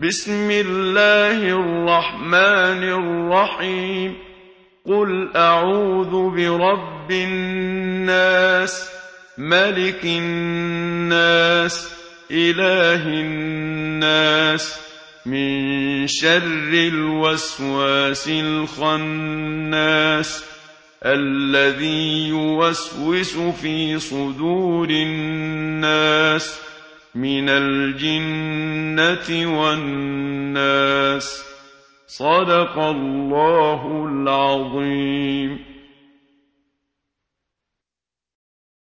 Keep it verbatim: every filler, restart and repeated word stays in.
بسم الله الرحمن الرحيم قل أعوذ برب الناس ملك الناس إله الناس من شر الوسواس الخناس الذي يوسوس في صدور الناس من الجنة والناس. صدق الله العظيم.